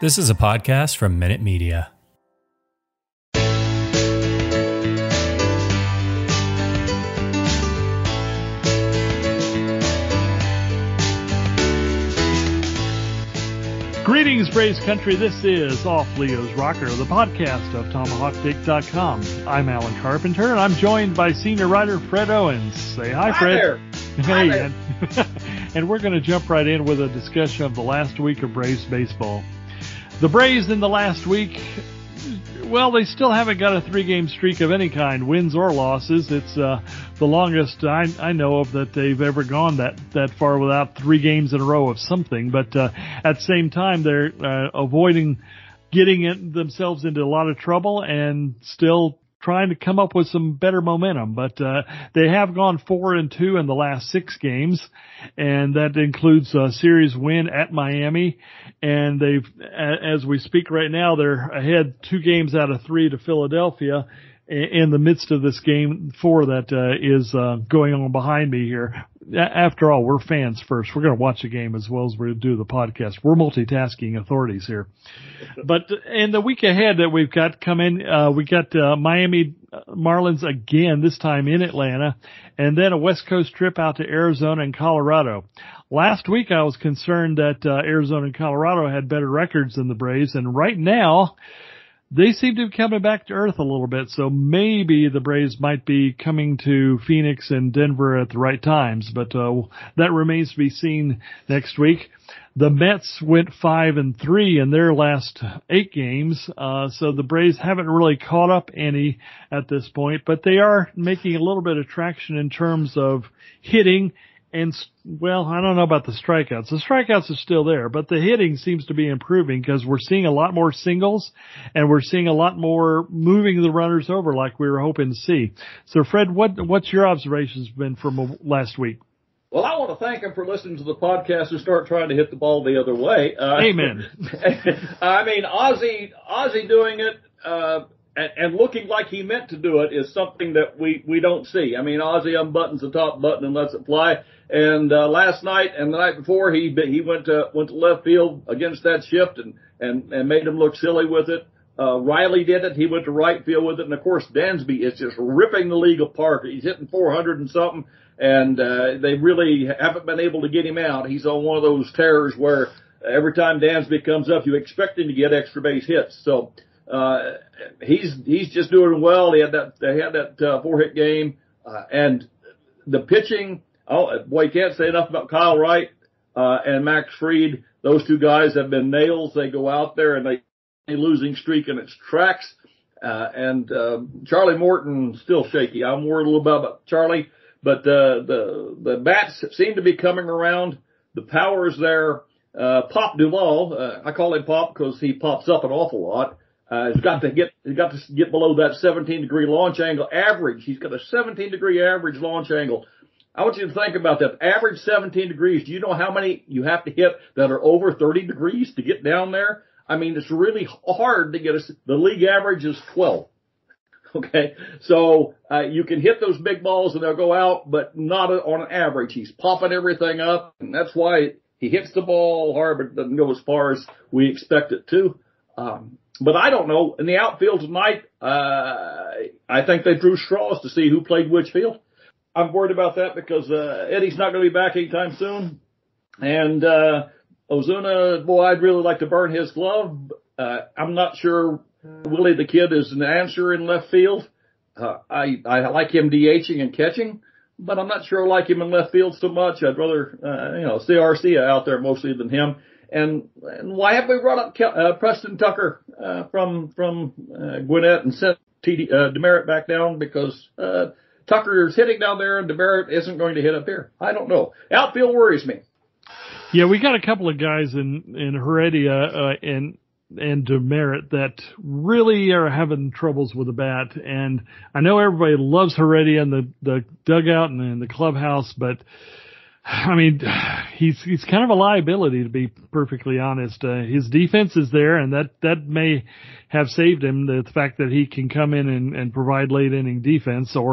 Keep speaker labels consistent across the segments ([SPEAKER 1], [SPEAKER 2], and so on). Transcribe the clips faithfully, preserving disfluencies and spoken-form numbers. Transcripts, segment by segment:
[SPEAKER 1] This is a podcast from Minute Media.
[SPEAKER 2] Greetings, Braves Country. This is Off Leo's Rocker, the podcast of Tomahawk Dick dot com. I'm Alan Carpenter, and I'm joined by senior writer Fred Owens. Say hi, Fred.
[SPEAKER 3] Hi there.
[SPEAKER 2] Hey,
[SPEAKER 3] hi there.
[SPEAKER 2] And, and we're going to jump right in with a discussion of the last week of Braves baseball. The Braves in the last week, well, they still haven't got a three-game streak of any kind, wins or losses. It's uh, the longest I, I know of that they've ever gone that, that far without three games in a row of something. But uh, at the same time, they're uh, avoiding getting it, themselves into a lot of trouble and still trying to come up with some better momentum. But uh, they have gone four and two in the last six games, and that includes a series win at Miami. And they've, as we speak right now, they're ahead two games out of three to Philadelphia in the midst of this game four that uh, is uh, going on behind me here. After all, we're fans first. We're going to watch the game as well as we do the podcast. We're multitasking authorities here. But in the week ahead that we've got coming, uh, we got uh, Miami Marlins again, this time in Atlanta, and then a West Coast trip out to Arizona and Colorado. Last week I was concerned that uh, Arizona and Colorado had better records than the Braves, and right now they seem to be coming back to earth a little bit, so maybe the Braves might be coming to Phoenix and Denver at the right times, but uh, that remains to be seen next week. The Mets went five and three in their last eight games, uh, so the Braves haven't really caught up any at this point, but they are making a little bit of traction in terms of hitting. And, well, I don't know about the strikeouts. The strikeouts are still there, but the hitting seems to be improving because we're seeing a lot more singles and we're seeing a lot more moving the runners over like we were hoping to see. So, Fred, what what's your observations been from last week?
[SPEAKER 3] Well, I want to thank him for listening to the podcast and start trying to hit the ball the other way. Uh,
[SPEAKER 2] Amen.
[SPEAKER 3] I mean, Ozzie, Ozzie doing it, uh, and, and looking like he meant to do it is something that we, we don't see. I mean, Ozzie unbuttons the top button and lets it fly. And, uh, last night and the night before, he, he went to, went to left field against that shift and, and, and made him look silly with it. Uh, Riley did it. He went to right field with it. And of course, Dansby is just ripping the league apart. He's hitting four hundred and something. And, uh, they really haven't been able to get him out. He's on one of those tears where every time Dansby comes up, you expect him to get extra base hits. So, uh, he's, he's just doing well. He had that, they had that, uh, four hit game. Uh, and the pitching, oh, boy, you can't say enough about Kyle Wright, uh, and Max Fried. Those two guys have been nails. They go out there and they, a losing streak in its tracks. Uh, and, uh, Charlie Morton still shaky. I'm worried a little bit about Charlie, but, uh, the, the bats seem to be coming around. The power is there. Uh, Pop Duvall, uh, I call him Pop because he pops up an awful lot. Uh, he's got to get, he's got to get below that seventeen degree launch angle average. He's got a seventeen degree average launch angle. I want you to think about that. Average seventeen degrees. Do you know how many you have to hit that are over thirty degrees to get down there? I mean, it's really hard to get us. The league average is twelve. Okay. So, uh, you can hit those big balls and they'll go out, but not on an average. He's popping everything up, and that's why he hits the ball hard, but it doesn't go as far as we expect it to. Um, but I don't know. In the outfield tonight, uh, I think they drew straws to see who played which field. I'm worried about that because, uh, Eddie's not going to be back anytime soon. And, uh, Ozuna, boy, I'd really like to burn his glove. Uh, I'm not sure Willie the Kid is an answer in left field. Uh, I, I like him DHing and catching, but I'm not sure I like him in left field so much. I'd rather, uh, you know, see Arcia out there mostly than him. And, and why have we brought up Kel- uh, Preston Tucker, uh, from, from, uh, Gwinnett and sent T D, uh, Demerit back down because, uh, Tucker is hitting down there and Demerit isn't going to hit up here. I don't know. Outfield worries me.
[SPEAKER 2] Yeah, we got a couple of guys in, in Heredia, uh, and, and Demerit that really are having troubles with the bat. And I know everybody loves Heredia in the, the dugout and in the clubhouse, but I mean, he's, he's kind of a liability to be perfectly honest. Uh, his defense is there and that, that may have saved him, the fact that he can come in and, and provide late inning defense or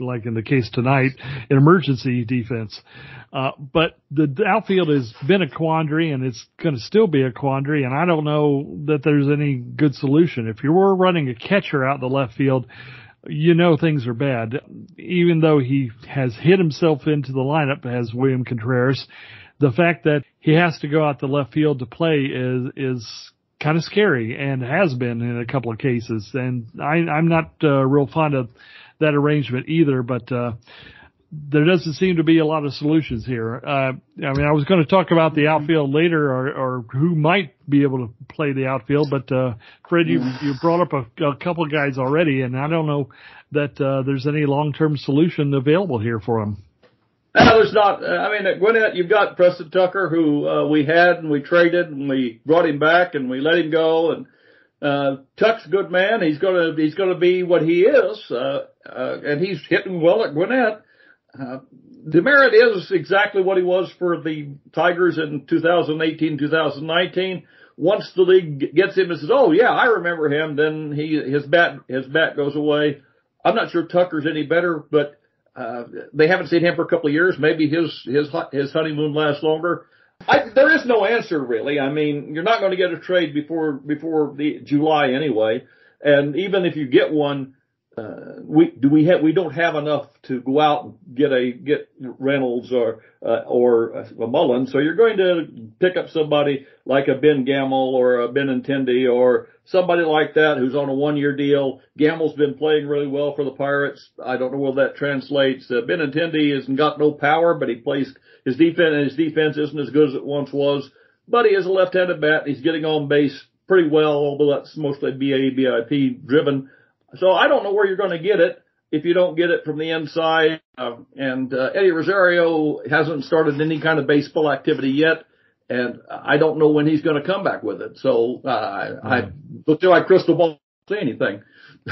[SPEAKER 2] like in the case tonight, an emergency defense. Uh, but the outfield has been a quandary, and it's going to still be a quandary, and I don't know that there's any good solution. If you were running a catcher out in the left field, you know things are bad. Even though he has hit himself into the lineup as William Contreras, the fact that he has to go out to left field to play is is kind of scary, and has been in a couple of cases. And I, I'm not uh, real fond of that arrangement either, but uh, there doesn't seem to be a lot of solutions here. Uh, I mean, I was going to talk about the outfield later, or, or who might be able to play the outfield, but uh, Fred, you, you brought up a, a couple of guys already, and I don't know that uh, there's any long-term solution available here for them.
[SPEAKER 3] No, there's not. I mean, at Gwinnett, you've got Preston Tucker, who uh, we had and we traded and we brought him back and we let him go. And uh, Tuck's a good man. He's gonna he's gonna be what he is, uh, uh, and he's hitting well at Gwinnett. Uh, Demerit is exactly what he was for the Tigers in two thousand eighteen, two thousand nineteen. Once the league gets him and says, "Oh yeah, I remember him," then he his bat his bat goes away. I'm not sure Tucker's any better, but. Uh, they haven't seen him for a couple of years. Maybe his, his, his honeymoon lasts longer. I, there is no answer really. I mean, you're not going to get a trade before, before the July anyway. And even if you get one, uh, we, do we have, we don't have enough to go out and get a, get Reynolds or, uh, or a Mullen. So you're going to pick up somebody like a Ben Gamble or a Benintendi or somebody like that who's on a one-year deal. Gamble's been playing really well for the Pirates. I don't know whether that translates. Uh, Benintendi hasn't got no power, but he plays his defense. His defense isn't as good as it once was. But he is a left-handed bat. He's getting on base pretty well, although that's mostly B A B I P driven. So I don't know where you're going to get it if you don't get it from the inside. Uh, and uh, Eddie Rosario hasn't started any kind of baseball activity yet. And I don't know when he's going to come back with it. So uh, mm. I look through my crystal ball to say anything.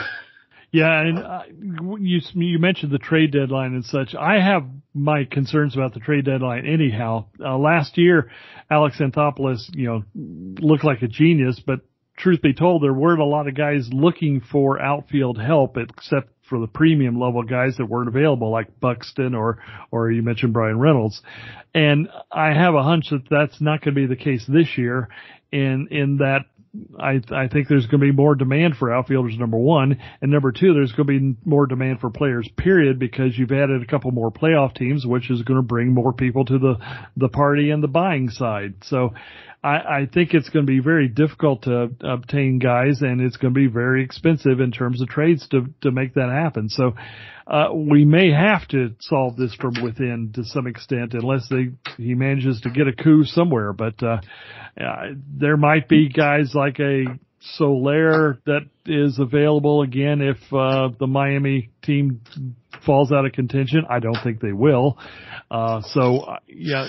[SPEAKER 2] Yeah, and uh, you you mentioned the trade deadline and such. I have my concerns about the trade deadline anyhow. Uh, last year, Alex Anthopoulos, you know, looked like a genius, but truth be told, there weren't a lot of guys looking for outfield help except for the premium level guys that weren't available, like Buxton or, or you mentioned Brian Reynolds. And I have a hunch that that's not going to be the case this year, in, in that I, I think there's going to be more demand for outfielders, number one, and number two, there's going to be more demand for players, period, because you've added a couple more playoff teams, which is going to bring more people to the, the party and the buying side. So I, I think it's going to be very difficult to obtain guys, and it's going to be very expensive in terms of trades to, to make that happen. So, uh, we may have to solve this from within to some extent, unless they, he manages to get a coup somewhere. But, uh, uh there might be guys like a Soler that is available again if, uh, the Miami team falls out of contention. I don't think they will. Uh, so, uh, yeah.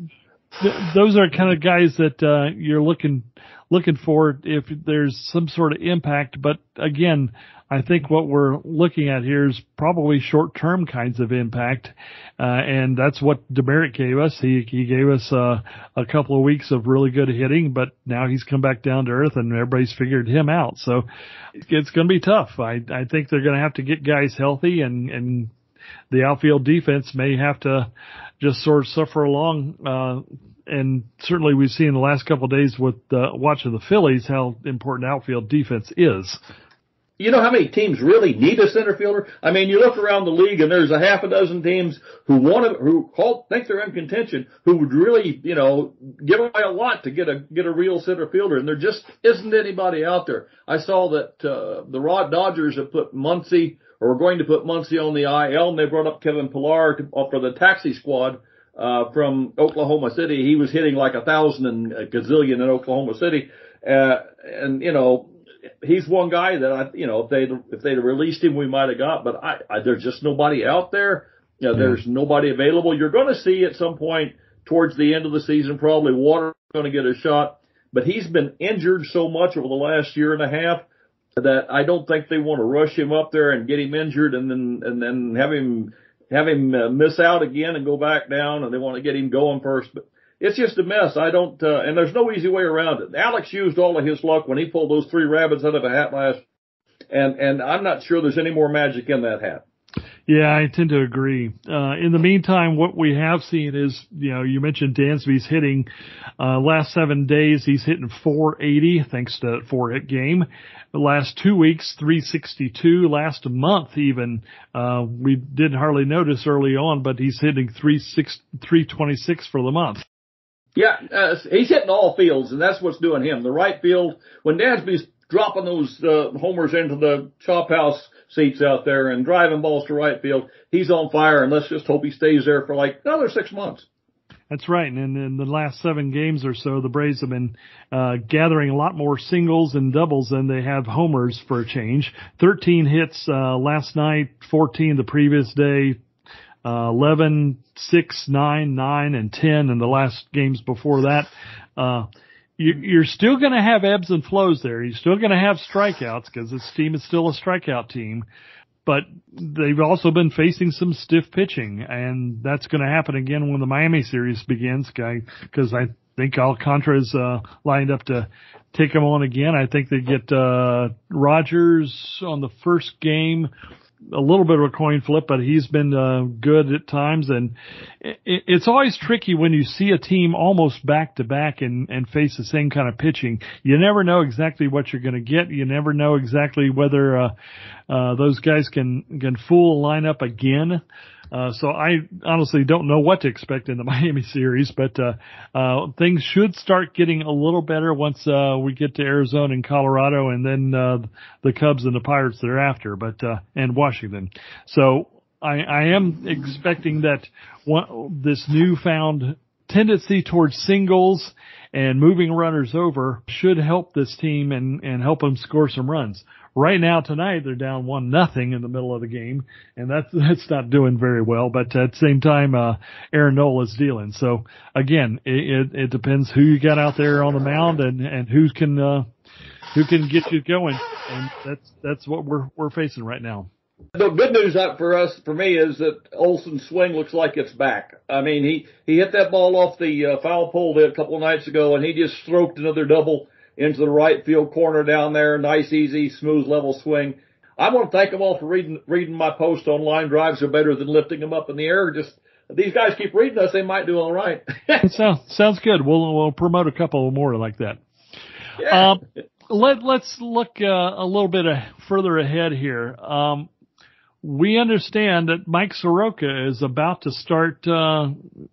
[SPEAKER 2] Th- those are kind of guys that uh, you're looking looking for if there's some sort of impact. But again, I think what we're looking at here is probably short-term kinds of impact, uh, and that's what Demerit gave us. He he gave us uh, a couple of weeks of really good hitting, but now he's come back down to earth, and everybody's figured him out. So it's going to be tough. I I think they're going to have to get guys healthy, and and the outfield defense may have to just sort of suffer along. Uh, and certainly we've seen in the last couple of days with uh, watching the Phillies how important outfield defense is.
[SPEAKER 3] You know how many teams really need a center fielder? I mean, you look around the league and there's a half a dozen teams who want to, who call, think they're in contention, who would really, you know, give away a lot to get a, get a real center fielder. And there just isn't anybody out there. I saw that, uh, the Rod Dodgers have put Muncy, or we're going to put Muncy on the I L, and they brought up Kevin Pillar to, uh, for the taxi squad, uh, from Oklahoma City. He was hitting like a thousand and a gazillion in Oklahoma City. Uh, and, you know, he's one guy that I, you know, if they if they'd released him, we might have got. But I, I, there's just nobody out there. You know, yeah. There's nobody available. You're going to see at some point towards the end of the season, probably Water's going to get a shot. But he's been injured so much over the last year and a half that I don't think they want to rush him up there and get him injured and then and then have him have him uh, miss out again and go back down. And they want to get him going first, but. It's just a mess. I don't, uh, and there's no easy way around it. Alex used all of his luck when he pulled those three rabbits out of a hat last, and, and I'm not sure there's any more magic in that hat.
[SPEAKER 2] Yeah, I tend to agree. Uh, in the meantime, what we have seen is, you know, you mentioned Dansby's hitting, uh, last seven days, he's hitting four eighty thanks to that four hit game. The last two weeks, three sixty-two. Last month even, uh, we didn't hardly notice early on, but he's hitting three twenty-six for the month.
[SPEAKER 3] Yeah, uh, he's hitting all fields, and that's what's doing him. The right field, when Dansby's dropping those uh, homers into the chop house seats out there and driving balls to right field, he's on fire, and let's just hope he stays there for like another six months.
[SPEAKER 2] That's right. And in the last seven games or so, the Braves have been uh, gathering a lot more singles and doubles than they have homers for a change. thirteen hits uh, last night, fourteen the previous day, uh, eleven, six, nine, nine, and ten in the last games before that. Uh, You're still going to have ebbs and flows there. You're still going to have strikeouts because this team is still a strikeout team. But they've also been facing some stiff pitching, and that's going to happen again when the Miami series begins because I think Alcantara's uh, lined up to take them on again. I think they get uh, Rogers on the first game. A little bit of a coin flip, but he's been uh, good at times. And it, it's always tricky when you see a team almost back to back and, and face the same kind of pitching. You never know exactly what you're going to get. You never know exactly whether uh, uh, those guys can, can fool a lineup again. Uh, so I honestly don't know what to expect in the Miami series, but, uh, uh, things should start getting a little better once, uh, we get to Arizona and Colorado and then, uh, the Cubs and the Pirates thereafter, but, uh, and Washington. So I, I am expecting that one, this newfound tendency towards singles and moving runners over should help this team and, and help them score some runs. Right now tonight they're down one nothing in the middle of the game, and that's that's not doing very well. But at the same time, uh, Aaron Nola is dealing. So again, it, it, it depends who you got out there on the mound and and who can uh, who can get you going, and that's that's what we're we're facing right now.
[SPEAKER 3] The good news up for us, for me, is that Olson's swing looks like it's back. I mean, he he hit that ball off the uh, foul pole a couple of nights ago, and he just stroked another double into the right field corner down there. Nice, easy, smooth, level swing. I want to thank them all for reading reading my post on line drives are better than lifting them up in the air. Just these guys keep reading us; they might do all right.
[SPEAKER 2] sounds sounds good. We'll we'll promote a couple more like that.
[SPEAKER 3] Yeah.
[SPEAKER 2] Um, let let's look uh, a little bit uh, further ahead here. Um, we understand that Mike Soroka is about to start. Uh,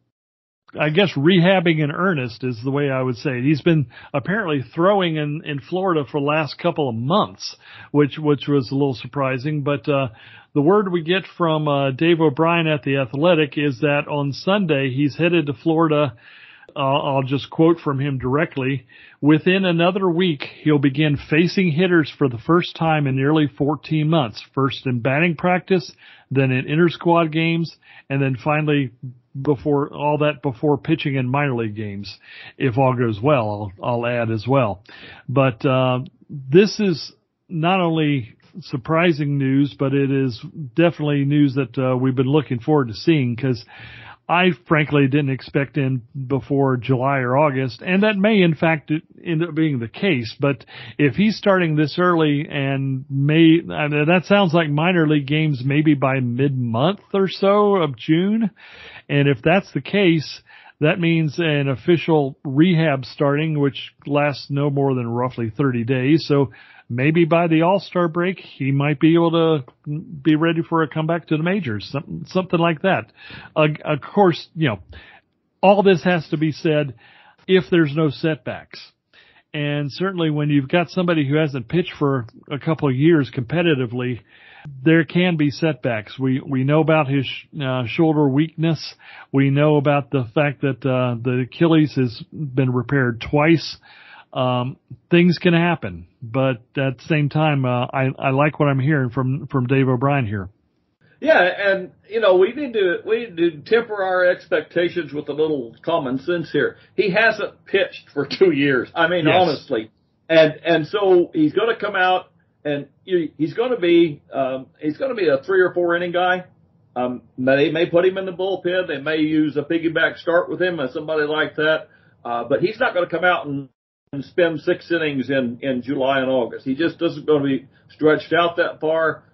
[SPEAKER 2] I guess rehabbing in earnest is the way I would say it. He's been apparently throwing in, in Florida for the last couple of months, which, which was a little surprising. But, uh, the word we get from, uh, Dave O'Brien at The Athletic is that on Sunday he's headed to Florida. Uh, I'll just quote from him directly. Within another week, he'll begin facing hitters for the first time in nearly fourteen months. First in batting practice, then in inter-squad games, and then finally before all that before pitching in minor league games. If all goes well, I'll, I'll add as well. But, uh, this is not only surprising news, but it is definitely news that, uh, we've been looking forward to seeing because I frankly didn't expect him before July or August, and that may in fact end up being the case. But if he's starting this early and may, I mean, that sounds like minor league games maybe by mid-month or so of June. And if that's the case, that means an official rehab starting, which lasts no more than roughly thirty days. So maybe by the All-Star break, he might be able to be ready for a comeback to the majors, something, something like that. Uh, of course, you know, all this has to be said if there's no setbacks. And certainly when you've got somebody who hasn't pitched for a couple of years competitively, there can be setbacks. We, we know about his uh, shoulder weakness. We know about the fact that uh, the Achilles has been repaired twice. Um, things can happen, but at the same time, uh, I, I like what I'm hearing from, from Dave O'Brien here.
[SPEAKER 3] Yeah, and, you know, we need to, we need to temper our expectations with a little common sense here. He hasn't pitched for two years. I mean, yes. honestly. And, and so he's going to come out and he's going to be, um, he's going to be a three or four inning guy. Um, they may put him in the bullpen. They may use a piggyback start with him or somebody like that. Uh, but he's not going to come out and, and spend six innings in, in July and August. He just doesn't going to be stretched out that far.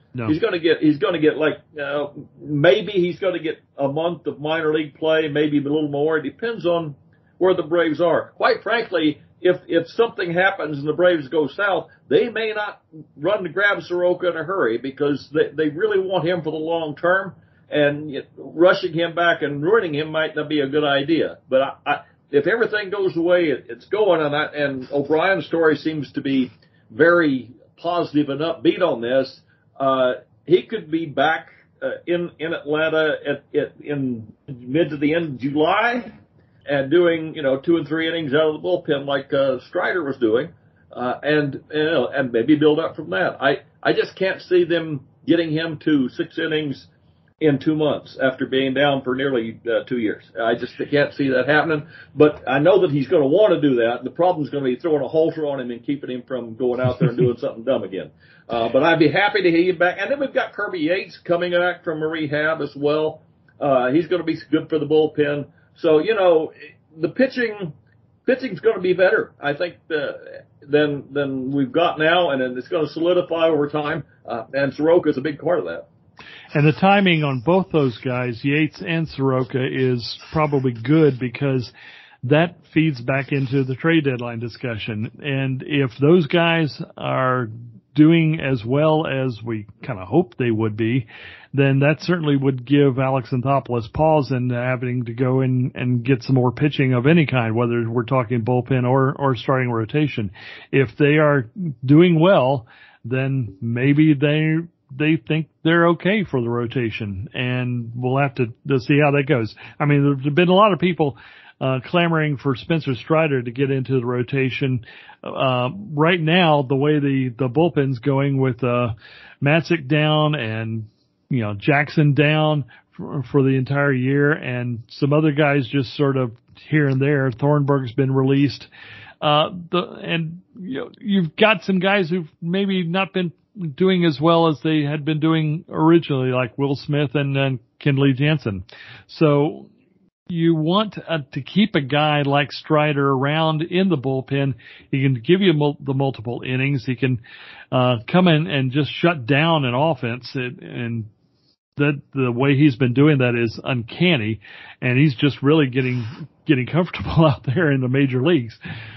[SPEAKER 2] No.
[SPEAKER 3] He's going to get, he's going to get like, uh, maybe he's going to get a month of minor league play, maybe a little more. It depends on where the Braves are. Quite frankly, if, if something happens and the Braves go south, they may not run to grab Soroka in a hurry because they, they really want him for the long term, and you know, rushing him back and ruining him might not be a good idea. But I, I, if everything goes the way it, it's going, and, I, and O'Brien's story seems to be very positive and upbeat on this, Uh, he could be back uh, in in Atlanta at, at in mid to the end of July, and doing you know two and three innings out of the bullpen like uh, Strider was doing, uh, and you know, and maybe build up from that. I I just can't see them getting him to six innings in two months after being down for nearly uh, two years. I just can't see that happening. But I know that he's going to want to do that. The problem is going to be throwing a halter on him and keeping him from going out there and doing something dumb again. Uh, but I'd be happy to hear you back. And then we've got Kirby Yates coming back from a rehab as well. Uh, he's going to be good for the bullpen. So, you know, the pitching, pitching's going to be better, I think, uh, than, than we've got now. And it's going to solidify over time. Uh, and Soroka is a big part of that.
[SPEAKER 2] And the timing on both those guys, Yates and Soroka, is probably good because that feeds back into the trade deadline discussion. And if those guys are doing as well as we kind of hoped they would be, then that certainly would give Alex Anthopoulos pause in having to go in and get some more pitching of any kind, whether we're talking bullpen or, or starting rotation. If they are doing well, then maybe they they think they're okay for the rotation, and we'll have to, to see how that goes. I mean, there's been a lot of people uh, clamoring for Spencer Strider to get into the rotation. Uh, right now, the way the, the bullpen's going with uh, Matzik down and, you know, Jackson down for, for the entire year, and some other guys just sort of here and there. Thornburg's been released. Uh, the, and, you know, you've got some guys who've maybe not been doing as well as they had been doing originally, like Will Smith and, and Kenley Jansen. So you want uh, to keep a guy like Strider around in the bullpen. He can give you mul- the multiple innings. He can uh, come in and just shut down an offense, it, and that the way he's been doing that is uncanny, and he's just really getting getting comfortable out there in the major leagues.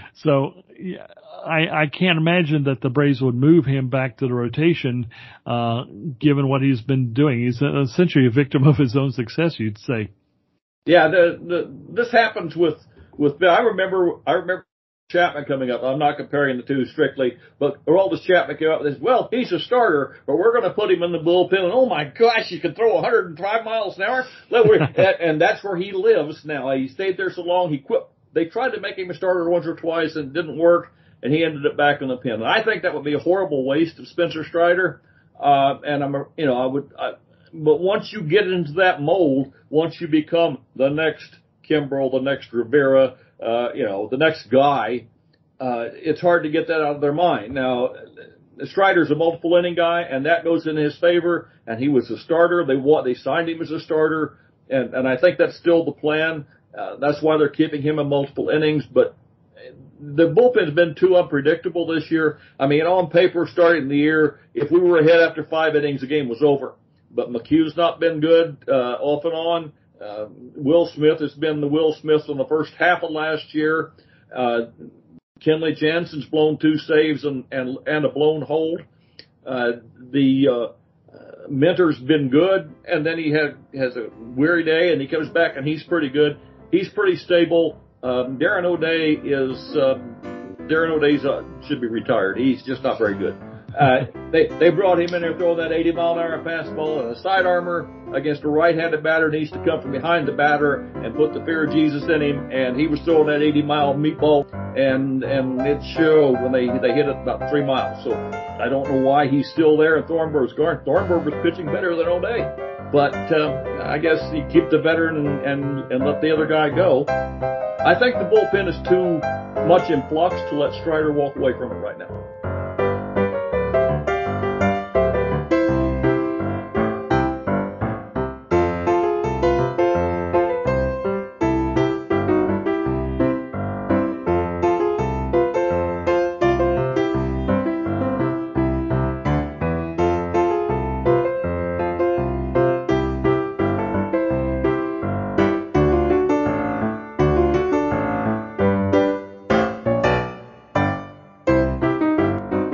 [SPEAKER 2] So yeah, I, I can't imagine that the Braves would move him back to the rotation, uh, given what he's been doing. He's essentially a victim of his own success, you'd say.
[SPEAKER 3] Yeah, the, the, this happens with, with, I remember, I remember Chapman coming up. I'm not comparing the two strictly, but Aroldis Chapman came up and says, well, he's a starter, but we're going to put him in the bullpen. And oh my gosh, you can throw one hundred five miles an hour. And that's where he lives now. He stayed there so long, he quit. They tried to make him a starter once or twice and it didn't work, and he ended up back in the pen. And I think that would be a horrible waste of Spencer Strider. Uh, and I'm, a, you know, I would, I, but once you get into that mold, once you become the next Kimbrel, the next Rivera, uh, you know, the next guy, uh, it's hard to get that out of their mind. Now, Strider's a multiple inning guy, and that goes in his favor, and he was a starter. They want, they signed him as a starter, and, and I think that's still the plan. Uh, that's why they're keeping him in multiple innings, but the bullpen's been too unpredictable this year. I mean, on paper, starting the year, if we were ahead after five innings, the game was over. But McHugh's not been good, uh, off and on. Uh, Will Smith has been the Will Smith in the first half of last year. Uh, Kenley Jansen's blown two saves and, and, and a blown hold. Uh, the, uh, uh, Minter's been good, and then he had, has a weary day, and he comes back, and he's pretty good. He's pretty stable. Um, Darren O'Day is, um, Darren O'Day's, uh, should be retired. He's just not very good. Uh, they, they brought him in there throwing that eighty mile an hour fastball, and a side armor against a right-handed batter needs to come from behind the batter and put the fear of Jesus in him, and he was throwing that eighty mile meatball, and, and it showed when they, they hit it about three miles. So I don't know why he's still there, and Thornburg's guard. Thornburg was pitching better than O'Day. But, um, I guess you keep the veteran and, and, and let the other guy go. I think the bullpen is too much in flux to let Strider walk away from it right now.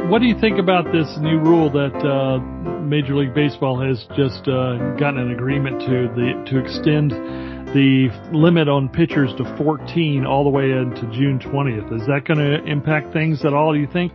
[SPEAKER 2] what do you think about this new rule that uh, Major League Baseball has just uh, gotten an agreement to the to extend the limit on pitchers to fourteen all the way into June twentieth? Is that going to impact things at all, do you think?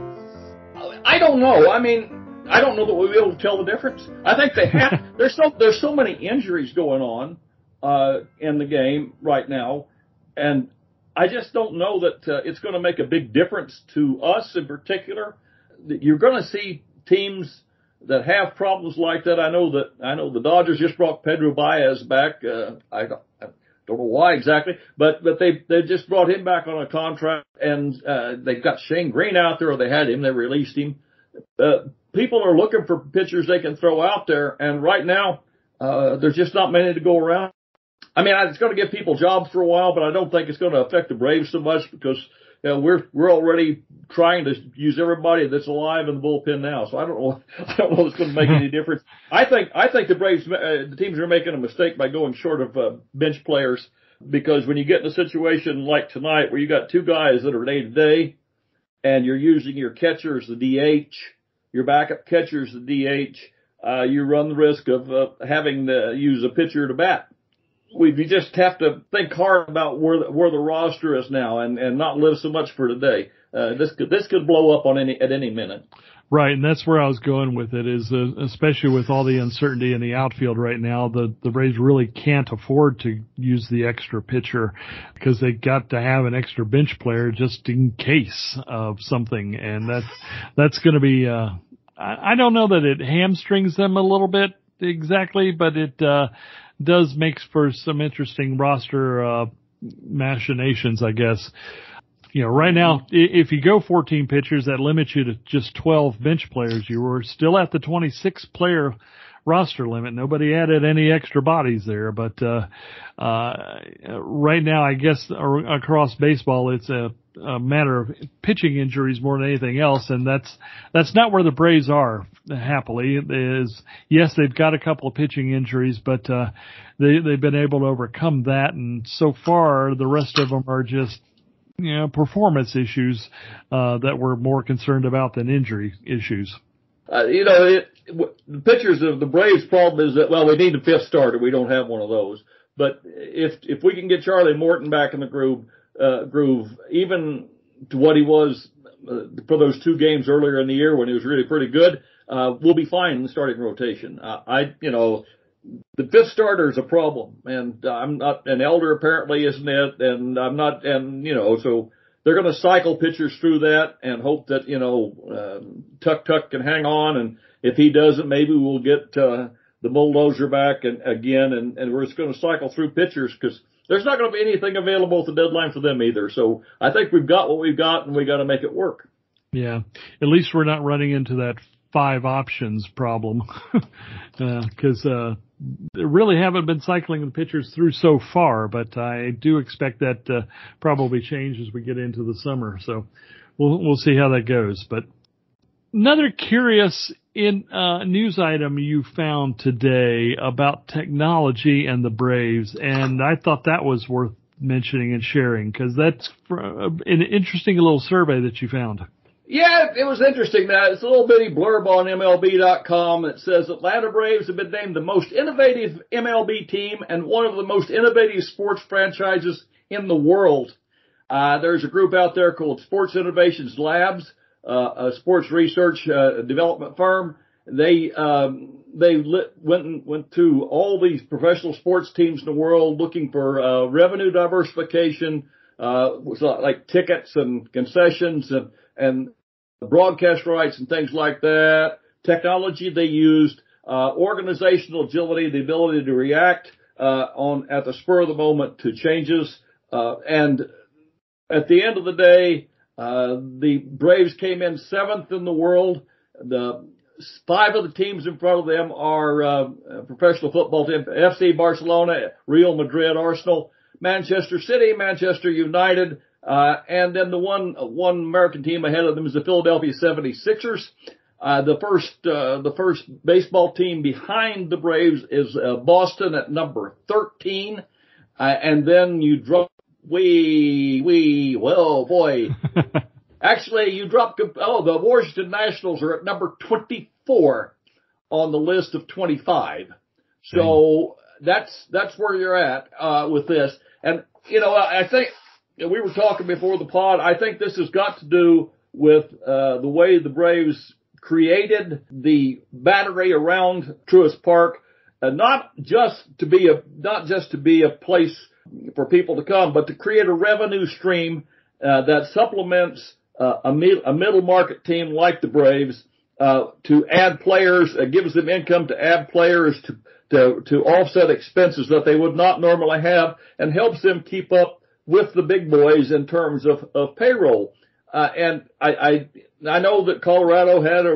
[SPEAKER 3] I don't know. I mean, I don't know that we'll be able to tell the difference. I think they have. there's so there's so many injuries going on uh, in the game right now, and I just don't know that uh, it's going to make a big difference to us in particular. You're going to see teams that have problems like that. I know that I know the Dodgers just brought Pedro Baez back. Uh, I, don't, I don't know why exactly, but but they they just brought him back on a contract, and uh, they've got Shane Green out there, or they had him. They released him. Uh, people are looking for pitchers they can throw out there, and right now uh, there's just not many to go around. I mean, it's going to give people jobs for a while, but I don't think it's going to affect the Braves so much because you know, we're we're already trying to use everybody that's alive in the bullpen now. So I don't know. I don't know if it's going to make any difference. I think I think the Braves, uh, the teams are making a mistake by going short of uh, bench players, because when you get in a situation like tonight where you got two guys that are day to day, and you're using your catcher as the D H, your backup catcher as the D H, uh, you run the risk of uh, having to use a pitcher to bat. We just have to think hard about where the, where the roster is now, and, and not live so much for today. Uh, this could this could blow up on any at any minute.
[SPEAKER 2] Right, and that's where I was going with it. Is uh, especially with all the uncertainty in the outfield right now, the the Braves really can't afford to use the extra pitcher because they got to have an extra bench player just in case of something, and that's that's going to be. Uh, I, I don't know that it hamstrings them a little bit exactly, but it. Uh, does make for some interesting roster uh, machinations, I guess. You know, right now, if you go fourteen pitchers, that limits you to just twelve bench players. You were still at the twenty-six player roster limit. Nobody added any extra bodies there, but uh, uh, right now, I guess across baseball, it's a, a matter of pitching injuries more than anything else, and that's that's not where the Braves are. Happily, is yes, they've got a couple of pitching injuries, but uh, they they've been able to overcome that, and so far the rest of them are just you know performance issues uh, that we're more concerned about than injury issues.
[SPEAKER 3] Uh, you know, it, the pitchers of the Braves' problem is that well, we need a fifth starter. We don't have one of those. But if if we can get Charlie Morton back in the groove, uh, groove, even to what he was uh, for those two games earlier in the year when he was really pretty good. Uh, we'll be fine in the starting rotation. Uh, I, you know, the fifth starter is a problem, and I'm not, and Elder apparently isn't it, and I'm not, and, you know, so they're going to cycle pitchers through that and hope that, you know, uh, Tuck Tuck can hang on, and if he doesn't, maybe we'll get, uh, the bulldozer back and again, and, and we're just going to cycle through pitchers because there's not going to be anything available at the deadline for them either. So I think we've got what we've got, and we got to make it work. Yeah.
[SPEAKER 2] At least we're not running into that five options problem because uh, uh, they really haven't been cycling the pitchers through so far, but I do expect that to probably change as we get into the summer. So we'll we'll see how that goes. But another curious in uh, news item you found today about technology and the Braves, and I thought that was worth mentioning and sharing because that's an interesting little survey that you found.
[SPEAKER 3] Yeah, it was interesting. Now, it's a little bitty blurb on M L B dot com that says Atlanta Braves have been named the most innovative M L B team and one of the most innovative sports franchises in the world. Uh, there's a group out there called Sports Innovations Labs, uh, a sports research uh, development firm. They um, they lit, went and went to all these professional sports teams in the world looking for uh, revenue diversification, uh, like tickets and concessions and and broadcast rights and things like that, technology they used, uh, organizational agility, the ability to react, uh, on, at the spur of the moment to changes, uh, and at the end of the day, uh, the Braves came in seventh in the world. The five of the teams in front of them are, uh, professional football team, F C Barcelona, Real Madrid, Arsenal, Manchester City, Manchester United, Uh, and then the one, one American team ahead of them is the Philadelphia seventy-sixers. Uh, the first, uh, the first baseball team behind the Braves is, uh, Boston at number thirteen. Uh, and then you drop, wee, wee, well, boy. Actually, you dropped, oh, the Washington Nationals are at number twenty-four on the list of twenty-five. So mm. that's, that's where you're at, uh, with this. And, you know, I think we were talking before the pod. I think this has got to do with, uh, the way the Braves created the battery around Truist Park, uh, not just to be a, not just to be a place for people to come, but to create a revenue stream, uh, that supplements, uh, a, mid, a middle market team like the Braves, uh, to add players, uh, gives them income to add players to, to, to offset expenses that they would not normally have, and helps them keep up with the big boys in terms of, of payroll. Uh, and I, I, I know that Colorado had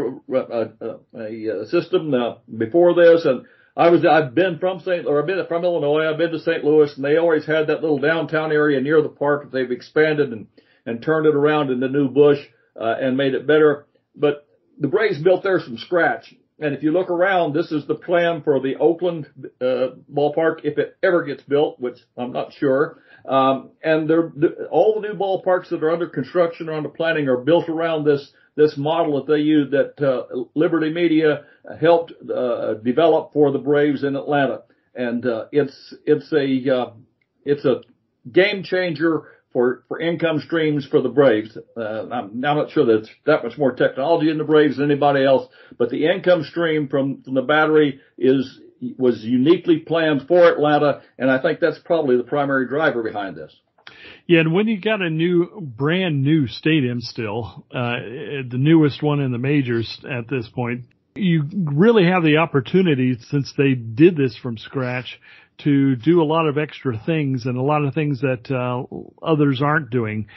[SPEAKER 3] a, a, a system uh, before this, and I was, I've been from Saint or I've been from Illinois. I've been to Saint Louis, and they always had that little downtown area near the park that they've expanded and, and turned it around into New Bush, uh, and made it better. But the Braves built theirs from scratch. And if you look around, this is the plan for the Oakland, uh, ballpark if it ever gets built, which I'm not sure. Um, and they're, all the new ballparks that are under construction or under planning are built around this, this model that they use, that, uh, Liberty Media helped, uh, develop for the Braves in Atlanta. And, uh, it's, it's a, uh, it's a game changer for, for income streams for the Braves. Uh, I'm, I'm not sure that it's that much more technology in the Braves than anybody else, but the income stream from, from the battery is, was uniquely planned for Atlanta, and I think that's probably the primary driver behind this.
[SPEAKER 2] Yeah, and when you got a new, brand new stadium still, uh, the newest one in the majors at this point, you really have the opportunity, since they did this from scratch, to do a lot of extra things and a lot of things that uh, others aren't doing.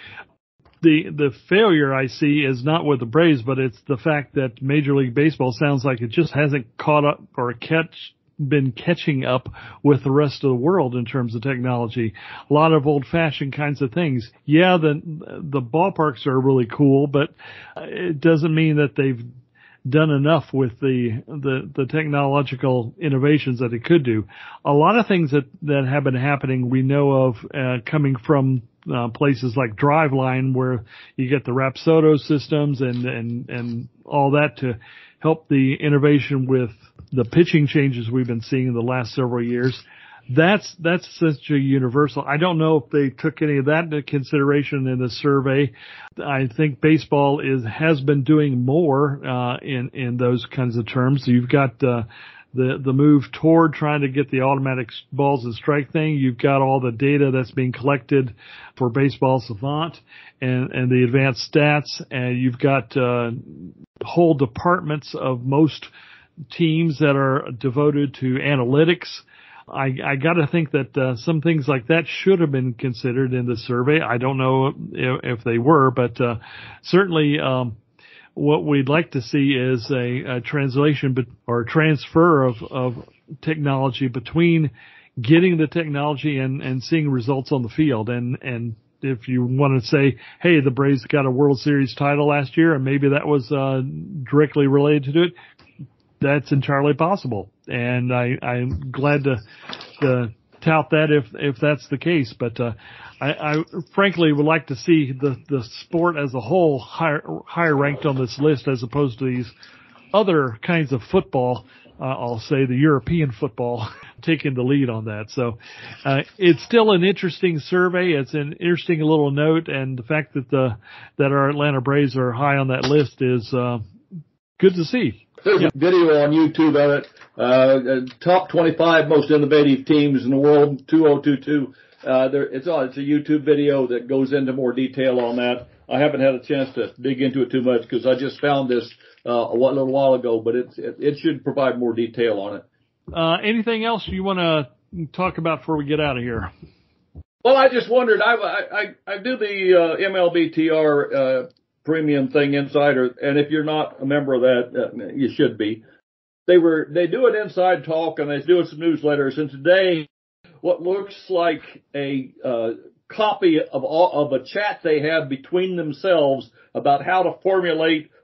[SPEAKER 2] The the failure I see is not with the Braves, but it's the fact that Major League Baseball sounds like it just hasn't caught up or catch been catching up with the rest of the world in terms of technology. A lot of old-fashioned kinds of things. Yeah, the the ballparks are really cool, but it doesn't mean that they've done enough with the the the technological innovations that it could do. A lot of things that that have been happening we know of, uh, coming from uh, places like Driveline, where you get the Rapsodo systems and and and all that to help the innovation with the pitching changes we've been seeing in the last several years. That's, that's essentially universal. I don't know if they took any of that into consideration in the survey. I think baseball is, has been doing more, uh, in, in those kinds of terms. So you've got, uh, the, the move toward trying to get the automatic balls and strike thing. You've got all the data that's being collected for Baseball Savant and, and the advanced stats. And you've got, uh, whole departments of most teams that are devoted to analytics. I, I got to think that uh, some things like that should have been considered in the survey. I don't know if, if they were, but uh, certainly um, what we'd like to see is a, a translation be- or transfer of, of technology between getting the technology and, and seeing results on the field. And, and if you want to say, hey, the Braves got a World Series title last year, and maybe that was uh, directly related to it, that's entirely possible. And I, I'm glad to, to tout that if, if that's the case. But, uh, I, I frankly would like to see the, the sport as a whole higher, higher ranked on this list as opposed to these other kinds of football. Uh, I'll say the European football taking the lead on that. So, uh, it's still an interesting survey. It's an interesting little note. And the fact that the, that our Atlanta Braves are high on that list is, uh, good to see.
[SPEAKER 3] There's a video on YouTube of it. Uh, top twenty-five most innovative teams in the world, two thousand twenty-two. Uh, there, it's on, it's a YouTube video that goes into more detail on that. I haven't had a chance to dig into it too much because I just found this, uh, a little while ago, but it's, it, it should provide more detail on it.
[SPEAKER 2] Uh, anything else you want to talk about before we get out of here?
[SPEAKER 3] Well, I just wondered, I, I, I do the, uh, M L B T R, uh, premium thing insider, and if you're not a member of that, uh, you should be. They were, they do an inside talk and they do some newsletters, and today, what looks like a, uh, copy of all, of a chat they have between themselves about how to formulate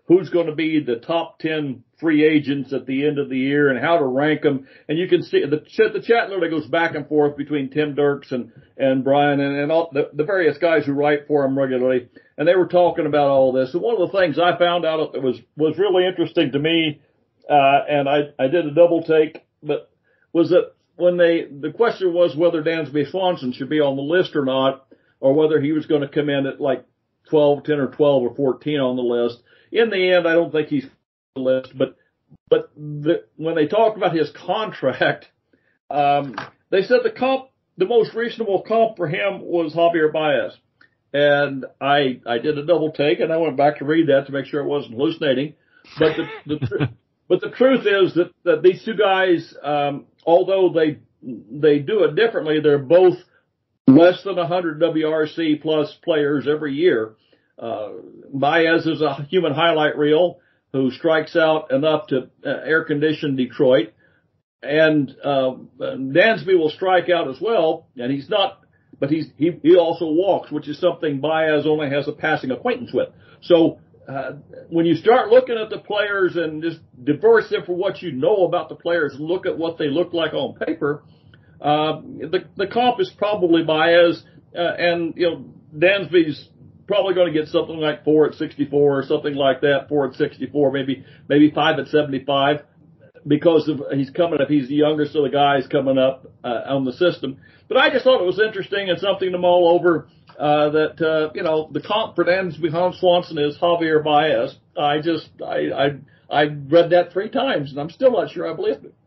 [SPEAKER 3] who's going to be the top ten free agents at the end of the year and how to rank them. And you can see the chat, the chat literally goes back and forth between Tim Dirks and, and Brian and, and all the, the various guys who write for him regularly. And they were talking about all this. And one of the things I found out that was, was really interesting to me, uh, and I, I did a double take, but was that when they, the question was whether Dansby Swanson should be on the list or not, or whether he was going to come in at like twelve, ten or twelve or fourteen on the list. In the end, I don't think he's on the list, but, but the, when they talked about his contract, um, they said the comp, the most reasonable comp for him was Javier Baez. And I, I did a double take and I went back to read that to make sure it wasn't hallucinating. But the, the but the truth is that, that these two guys, um, although they, they do it differently, they're both less than one hundred W R C plus players every year. Uh, Baez is a human highlight reel who strikes out enough to uh, air condition Detroit. And, uh, Dansby will strike out as well. And he's not, but he's, he, he also walks, which is something Baez only has a passing acquaintance with. So, uh, when you start looking at the players and just divorce them for what you know about the players and look at what they look like on paper, uh, the, the comp is probably Baez, uh, and, you know, Dansby's probably going to get something like four at sixty-four or something like that, four at sixty-four, maybe, maybe five at seventy-five because of, he's coming up, he's the youngest of the guys coming up, uh, on the system. But I just thought it was interesting and something to mull over, uh, that, uh, you know, the comp for Dansby Swanson is Javier Baez. I just, I, I, I read that three times and I'm still not sure I believed it.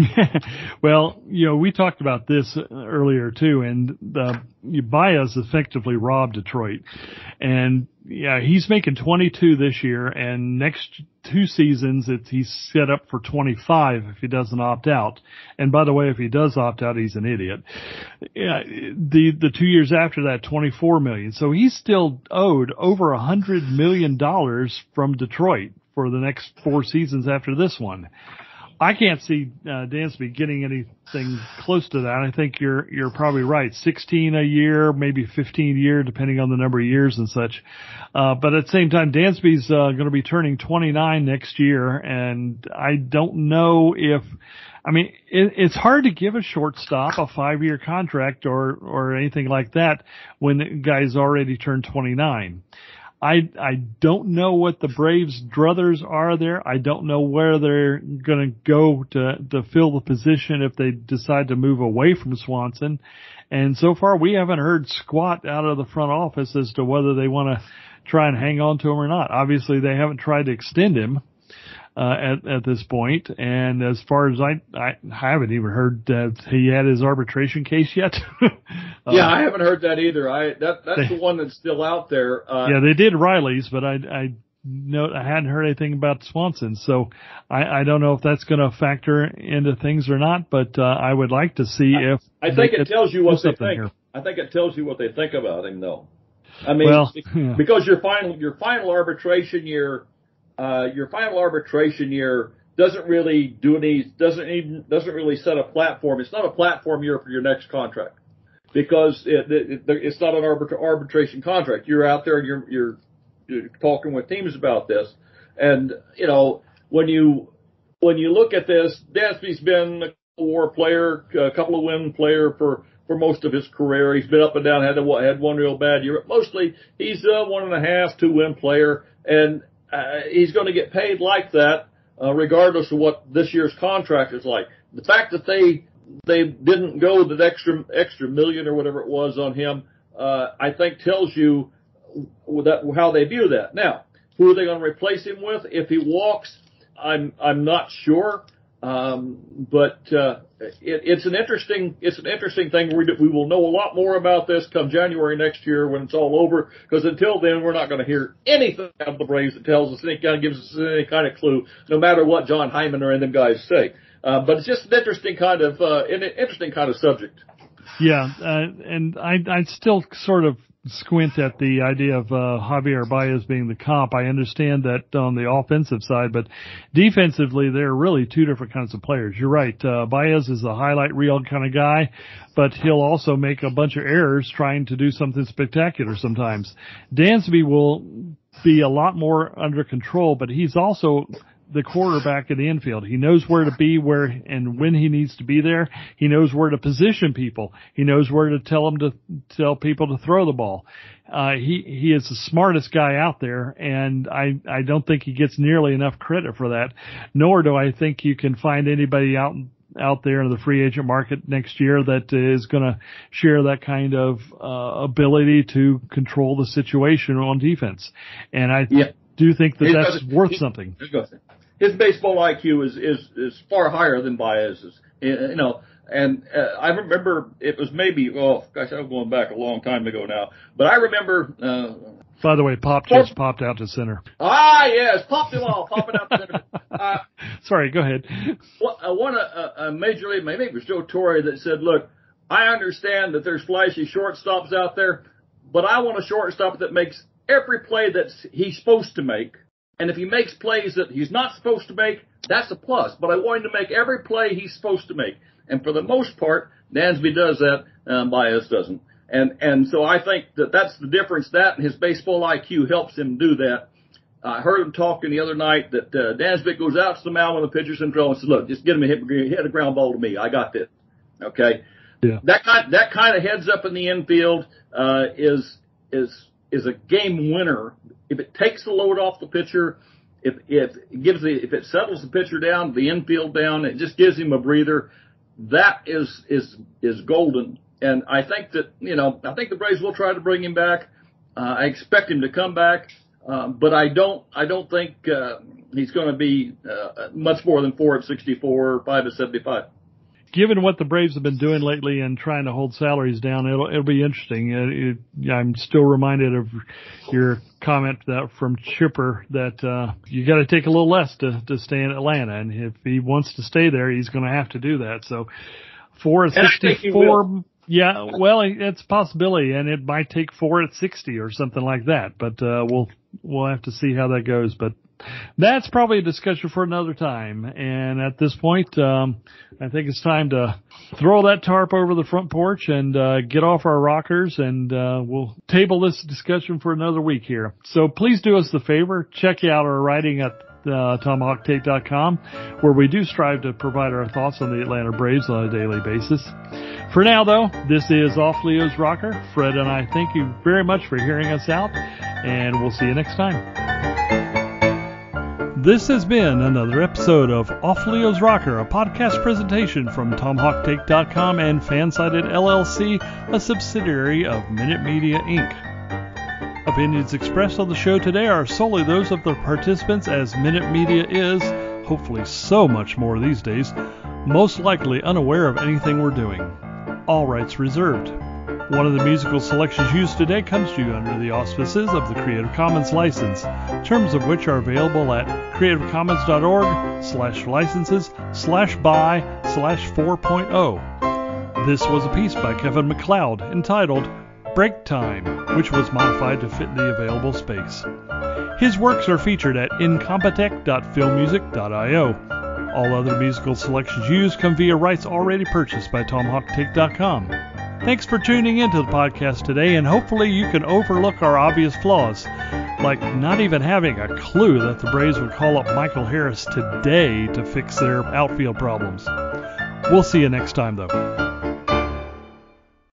[SPEAKER 2] Well, you know, we talked about this earlier too, and the Baez effectively robbed Detroit. And yeah, he's making twenty-two this year, and next two seasons it's, he's set up for twenty-five if he doesn't opt out. And by the way, if he does opt out, he's an idiot. Yeah, the the two years after that, twenty-four million. So he's still owed over a hundred million dollars from Detroit for the next four seasons after this one. I can't see uh, Dansby getting anything close to that. I think you're you're probably right. sixteen a year, maybe fifteen a year, depending on the number of years and such. Uh, but at the same time, Dansby's uh, going to be turning twenty-nine next year, and I don't know if. I mean, it, it's hard to give a shortstop a five-year contract or or anything like that when the guy's already turned twenty-nine. I, I don't know what the Braves' druthers are there. I don't know where they're going to go to, to fill the position if they decide to move away from Swanson. And so far we haven't heard squat out of the front office as to whether they want to try and hang on to him or not. Obviously they haven't tried to extend him, uh, at, at this point. And as far as I, I haven't even heard that he had his arbitration case yet. uh,
[SPEAKER 3] yeah, I haven't heard that either. I, that, that's they, the one that's still out there. Uh,
[SPEAKER 2] yeah, they did Riley's, but I, I know, I hadn't heard anything about Swanson. So I, I don't know if that's going to factor into things or not, but, uh, I would like to see
[SPEAKER 3] I,
[SPEAKER 2] if.
[SPEAKER 3] I think it tells you what they think.
[SPEAKER 2] Here.
[SPEAKER 3] I think it tells you what they think about him though. I mean,
[SPEAKER 2] well, yeah.
[SPEAKER 3] because your final, your final arbitration year, Uh, your final arbitration year doesn't really do any, doesn't even, doesn't really set a platform. It's not a platform year for your next contract because it, it, it's not an arbitra- arbitration contract. You're out there and you're, you're, you're talking with teams about this. And, you know, when you, when you look at this, Dansby's been a war player, a couple of win player for, for most of his career. He's been up and down, had, a, had one real bad year. Mostly he's a one and a half, two win player. And, Uh, he's going to get paid like that, uh, regardless of what this year's contract is like. The fact that they they didn't go that extra extra million or whatever it was on him, uh, I think tells you that how they view that. Now, who are they going to replace him with? If he walks, I'm I'm not sure, um, but uh, it, it's an interesting it's an interesting thing. We we will know a lot more about this come January next year when it's all over. Because until then, we're not going to hear anything out of the Braves that tells us any kind of gives us any kind of clue, no matter what John Hyman or any of them guys say. Uh, but it's just an interesting kind of uh, an interesting kind of subject.
[SPEAKER 2] Yeah, uh, and I I still sort of squint at the idea of uh, Javier Baez being the comp. I understand that on the offensive side, but defensively, they're really two different kinds of players. You're right. Uh, Baez is a highlight reel kind of guy, but he'll also make a bunch of errors trying to do something spectacular sometimes. Dansby will be a lot more under control, but he's also the quarterback in the infield. He knows where to be, where and when he needs to be there. He knows where to position people. He knows where to tell them to tell people to throw the ball. Uh, he he is the smartest guy out there, and I I don't think he gets nearly enough credit for that. Nor do I think you can find anybody out out there in the free agent market next year that is going to share that kind of uh, ability to control the situation on defense. And I yeah. do think that that's worth something.
[SPEAKER 3] His baseball I Q is, is, is far higher than Baez's, you know, and uh, I remember it was maybe, oh gosh, I'm going back a long time ago now, but I remember, uh,
[SPEAKER 2] by the way, Pop just oh, popped out to center.
[SPEAKER 3] Ah, yes, popped him off, popping out to center. Uh,
[SPEAKER 2] Sorry, go ahead.
[SPEAKER 3] Well, I want a, a major league, maybe it was Joe Torre that said, look, I understand that there's flashy shortstops out there, but I want a shortstop that makes every play that he's supposed to make. And if he makes plays that he's not supposed to make, that's a plus. But I want him to make every play he's supposed to make. And for the most part, Dansby does that, um, Baez doesn't. And, and so I think that that's the difference. That and his baseball I Q helps him do that. I heard him talking the other night that, uh, Dansby goes out to the mound when the pitcher's in trouble and says, look, just get him a hit, hit a ground ball to me. I got this. Okay.
[SPEAKER 2] Yeah. That
[SPEAKER 3] kind, that kind of heads up in the infield, uh, is, is, is a game winner. If it takes the load off the pitcher, if, if it gives the, if it settles the pitcher down, the infield down, it just gives him a breather. That is, is, is golden. And I think that, you know, I think the Braves will try to bring him back. Uh, I expect him to come back. Um, but I don't, I don't think, uh, he's going to be, uh, much more than four at sixty-four or five at seventy-five.
[SPEAKER 2] Given what the Braves have been doing lately and trying to hold salaries down, it'll, it'll be interesting. It, it, I'm still reminded of your comment that from Chipper that, uh, you got to take a little less to, to stay in Atlanta. And if he wants to stay there, he's going to have to do that. So four at sixty-four. Yeah, well, it's a possibility, and it might take four at sixty or something like that. But uh, we'll we'll have to see how that goes. But that's probably a discussion for another time. And at this point, um, I think it's time to throw that tarp over the front porch and uh, get off our rockers, and uh, we'll table this discussion for another week here. So please do us the favor, check out our writing at Uh, tomahawk tape dot com, where we do strive to provide our thoughts on the Atlanta Braves on a daily basis. For now, though, this is Off Leo's Rocker. Fred and I thank you very much for hearing us out, and we'll see you next time. This has been another episode of Off Leo's Rocker, a podcast presentation from tomahawk tape dot com and Fansided L L C, a subsidiary of Minute Media, Incorporated. Opinions expressed on the show today are solely those of the participants, as Minute Media is, hopefully so much more these days, most likely unaware of anything we're doing. All rights reserved. One of the musical selections used today comes to you under the auspices of the Creative Commons license, terms of which are available at creativecommons.org slash licenses slash by slash 4.0. This was a piece by Kevin MacLeod entitled Break Time, which was modified to fit the available space. His works are featured at incompetech dot film music dot io. All other musical selections used come via rights already purchased by tomahawk tape dot com. Thanks for tuning into the podcast today, and hopefully you can overlook our obvious flaws, like not even having a clue that the Braves would call up Michael Harris today to fix their outfield problems. We'll see you next time, though.